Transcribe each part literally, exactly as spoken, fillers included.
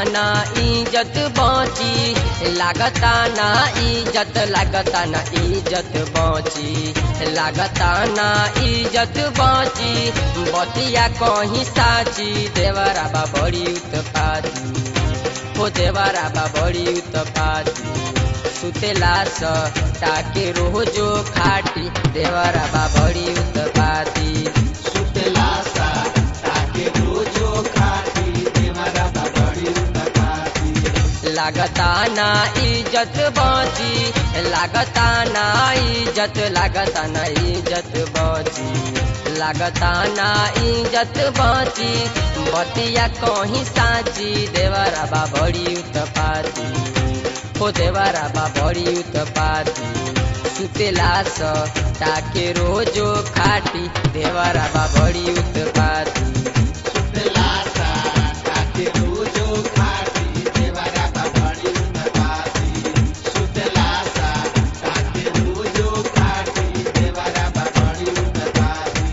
ना इज्जत बची, लागता ना इज्जत, लागता ना इज्जत बची, लागता ना इज्जत बची, बतिया कहीं साची, देवरा बा बड़ी उत्पाती, हो देवरा बा बड़ी उत्पाती, सुतेला स ताके रोजो खाटी, देवरा बा बड़ी उत्पाती, सुतेला सा ताके रोजो खाटी, देवरा बा बड़ी उत्पाती। लागता ना इज्जत बची, लागता ना इज्जत, लागता ना इज्जत बची, लागता ना इज्जत बची, बतिया कहीं साची, देवरा बा बड़ी उत्पाती, हो देवरा बा बड़ी उत्पाती, सुतेला स ताके रोजो खाटी, देवरा बा बड़ी उत्पाती, सुतेला सा ताके रोजो खाटी, देवरा बा बड़ी उत्पाती। सुतेला सा ताके रोजो खाटी, देवरा बा बड़ी उत्पाती।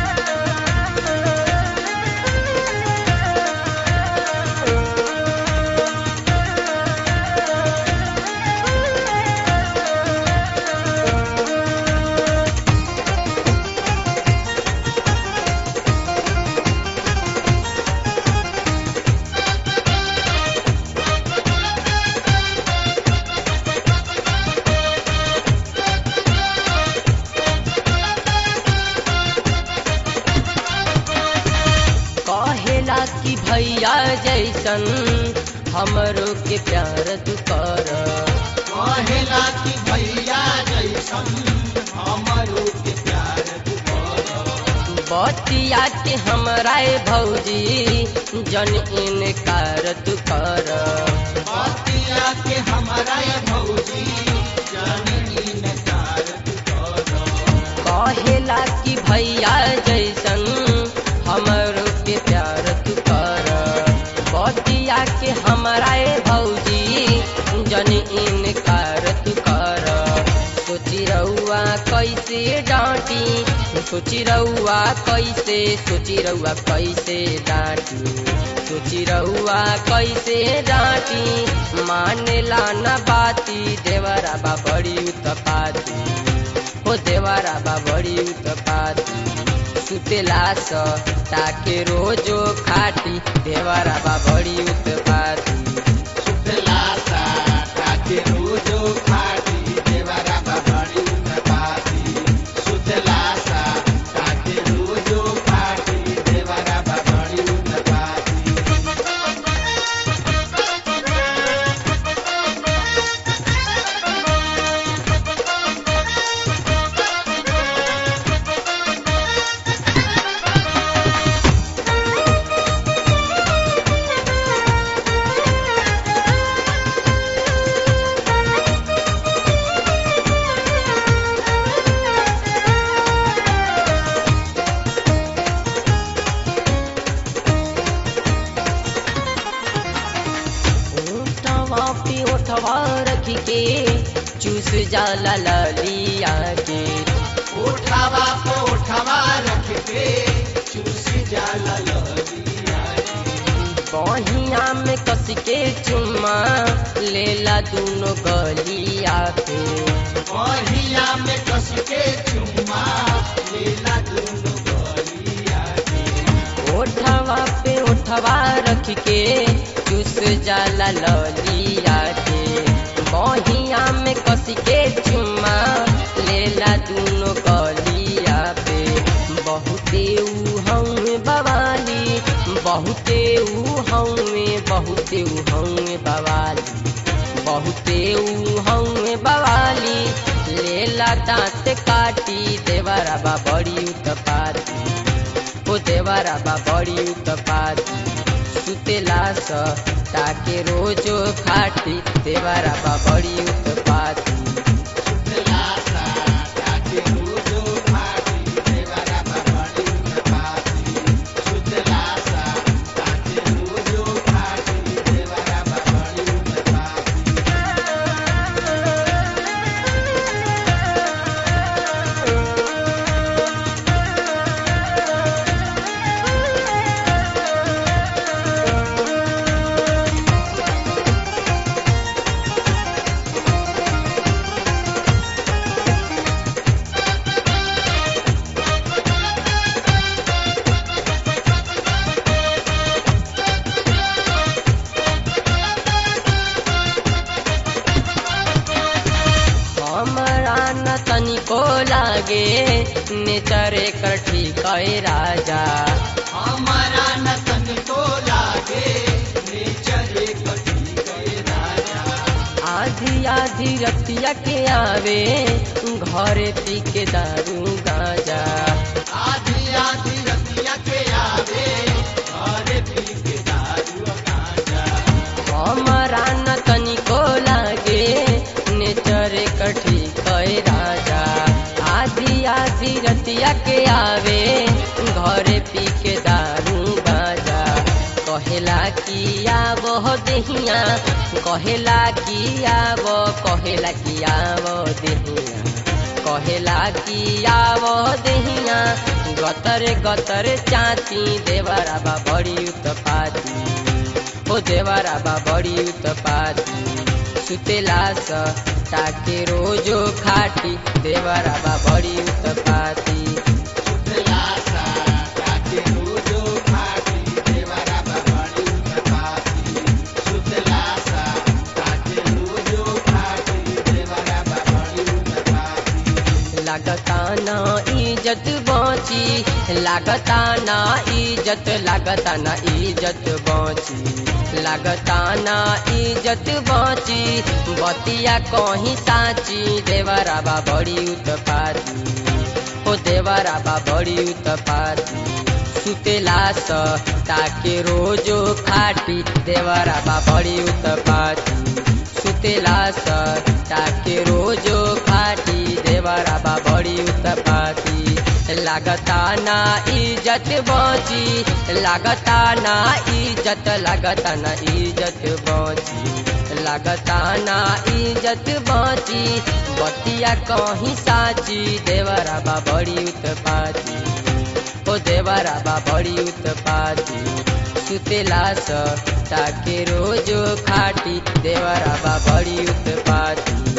कहेला कि भैया जैसन हमरो के प्यार तू कर, कहेला कि भैया जैसन हमरो के प्यार तू कर। बतिया के हमरा भौजी जन इनकार तू कर, बतिया के हमरा भौजी जानी इनकार तू कर। कहेला कि भैया जैसन हमरो के प्यार तू कर, बतिया के हमरा भौजी जन इनकार तू कर, सोची रउआ कैसे डांटी, सोची रउआ कैसे, सोची रउआ कैसे डांटी, सोची रउआ कैसे डांटी, मानेला न बाती, देवरा बा बड़ी उत्पाती, हो देवरा बा बड़ी उत्पाती, सुतेला स ताके रोजो खाटी, देवरा बा बड़ी उत्पाती, सुतेला सा ताके रोजो खाटी, देवरा बा बड़ी उत्पाती। सुतेला सा ताके रोजो खाटी, देवरा बा बड़ी उत्पाती। उठवा पे उठवा रख के चूस जाला ललिया के, उठावा पे उठावा रख के चूस जाला ललिया के। बहिया में कस के चुम्मा लेला दूनो गलिया पे, बहिया में कस के चुम्मा लेला दूनो गलिया के। उठवा पे उठवा रख के चूस जाला ललिया के, बहिया में कस के चुम्मा लेला दूनो गलिया पे, बहुते ऊ हमें बवाली, बहुते ऊ हमें, बहुते ऊ हमें बवाली, बहुते ऊ हमें बवाली, लेला दांत काटी, देवरा बा बड़ी उत्पाती, हो देवरा बा बड़ी उत्पाती, सुतेला स ताके रोजो खाटी, देवरा बा बड़ी उत्पाती, सुतेला सा ताके रोजो खाटी, देवरा बा बड़ी उत्पाती। सुतेला सा ताके रोजो खाटी, देवरा बा बड़ी उत्पाती। लागे नेचरे कठी कहे राजा हमारा न तनिको लागे नेचरे कठी कहे राजा। आधी आधी रतिया के आवे घरे पी के दारू गांजा आधी आधी रतिया के आवे घरे पी के दारू गांजा। हमारा न तनिको लागे नेचरे कठी कहे राजा आधी आधी रतिया के आवे घरे पी के दारू गांजा कहेला कि आवो देहिया कहेला कि आवो कहेला कि आवो देहिया कहेला कि आवो देहिया गतर गतर चाची देवराबा बड़ी उत्पाती ओ देवराबा बड़ी उत्पाती सुतेला स ताके रोजो खाटी देवराबा बड़ी उत्पाती सुतला सा ताके रोजो खाटी देवराबा बड़ी उत्पाती सुतला सा ताके रोजो खाटी देवराबा बड़ी उत्पाती। लागता ना इज्जत बची लागता ना इज्जत लागता ना इज्जत बची लागता ना इज्जत बची बतिया कहीं साची देवराबा बड़ी उत्पाती ओ देवराबा बड़ी उत्पाती सुतेला स ताके रोजो खाटी देवराबा बड़ी उत्पाती सुतेला स ताके रोजो खाटी देवराबा बड़ी उत्पाती लागता ना इज्जत बची लागता ना इज्जत लागता ना इज्जत बची लागता ना इज्जत बची बतिया कहीं साची देवराबा बड़ी उत्पाती ओ देवराबा बड़ी उत्पाती सुतेला स ताके रोजो खाटी देवराबा बड़ी उत्पाती।